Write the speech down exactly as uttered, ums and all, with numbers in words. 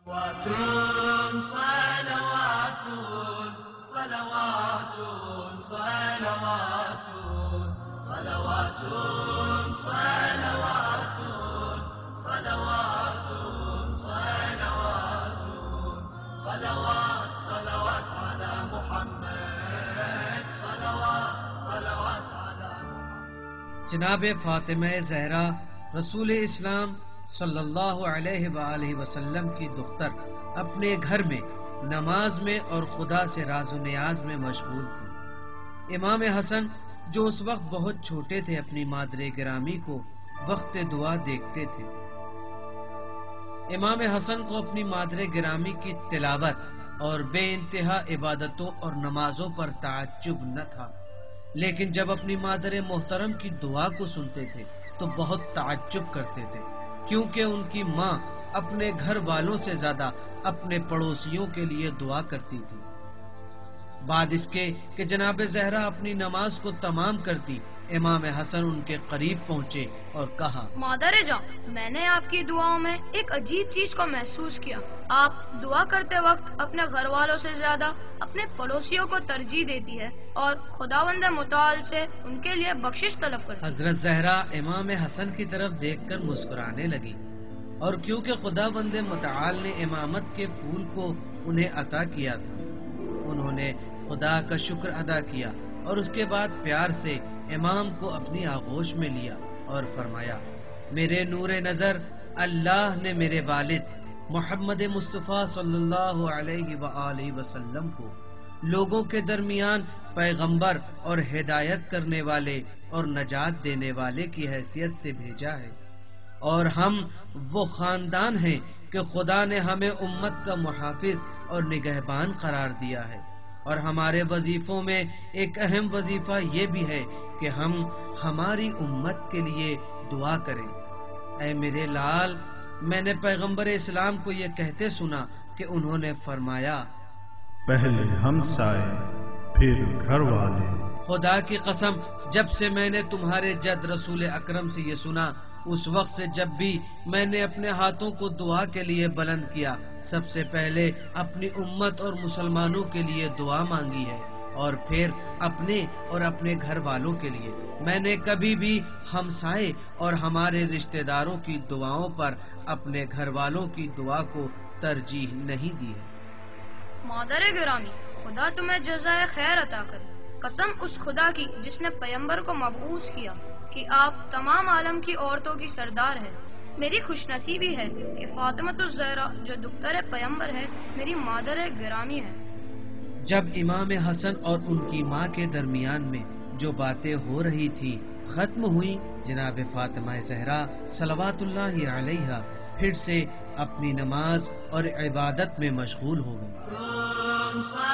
صلوات صلوات صلوات صلوات صلوات صلوات صلوات صلوات صلوات صلوات على محمد صلوات صلوات على محمد. جناب فاطمہ زہرا رسول اسلام صلی اللہ علیہ وآلہ وسلم کی دختر اپنے گھر میں نماز میں اور خدا سے راز و نیاز میں مشغول تھی. امام حسن جو اس وقت بہت چھوٹے تھے اپنی مادر گرامی کو وقت دعا دیکھتے تھے. امام حسن کو اپنی مادر گرامی کی تلاوت اور بے انتہا عبادتوں اور نمازوں پر تعجب نہ تھا، لیکن جب اپنی مادر محترم کی دعا کو سنتے تھے تو بہت تعجب کرتے تھے، کیونکہ ان کی ماں اپنے گھر والوں سے زیادہ اپنے پڑوسیوں کے لیے دعا کرتی تھی. بعد اس کے کہ جناب زہرا اپنی نماز کو تمام کرتی، امام حسن ان کے قریب پہنچے اور کہا: مادر جان، میں نے آپ کی دعاؤں میں ایک عجیب چیز کو محسوس کیا. آپ دعا کرتے وقت اپنے گھر والوں سے زیادہ اپنے پڑوسیوں کو ترجیح دیتی ہے اور خداوند متعال سے ان کے لیے بخشش طلب کرتی. حضرت زہرا امام حسن کی طرف دیکھ کر مسکرانے لگی، اور کیونکہ خداوند متعال نے امامت کے پھول کو انہیں عطا کیا تھا، انہوں نے خدا کا شکر ادا کیا اور اس کے بعد پیار سے امام کو اپنی آغوش میں لیا اور فرمایا: میرے نور نظر، اللہ نے میرے والد محمد مصطفیٰ صلی اللہ علیہ وآلہ وسلم کو لوگوں کے درمیان پیغمبر اور ہدایت کرنے والے اور نجات دینے والے کی حیثیت سے بھیجا ہے، اور ہم وہ خاندان ہیں کہ خدا نے ہمیں امت کا محافظ اور نگہبان قرار دیا ہے، اور ہمارے وظیفوں میں ایک اہم وظیفہ یہ بھی ہے کہ ہم ہماری امت کے لیے دعا کریں. اے میرے لال، میں نے پیغمبر اسلام کو یہ کہتے سنا کہ انہوں نے فرمایا: پہلے ہمسائے پھر گھر والے. خدا کی قسم، جب سے میں نے تمہارے جد رسول اکرم سے یہ سنا، اس وقت سے جب بھی میں نے اپنے ہاتھوں کو دعا کے لیے بلند کیا، سب سے پہلے اپنی امت اور مسلمانوں کے لیے دعا مانگی ہے، اور پھر اپنے اور اپنے گھر والوں کے لیے. میں نے کبھی بھی ہمسائے اور ہمارے رشتہ داروں کی دعاؤں پر اپنے گھر والوں کی دعا کو ترجیح نہیں دی ہے. مادر گرامی، خدا تمہیں جزائے خیر عطا کرے. قسم اس خدا کی جس نے پیغمبر کو مبعوث کیا کہ آپ تمام عالم کی عورتوں کی سردار ہیں. میری خوش نصیبی ہے کہ فاطمۃ الزہرا جو دختر پیغمبر ہے میری مادر گرامی ہے. جب امام حسن اور ان کی ماں کے درمیان میں جو باتیں ہو رہی تھی ختم ہوئی، جناب فاطمہ زہرا صلوات اللہ علیہا پھر سے اپنی نماز اور عبادت میں مشغول ہو گئی.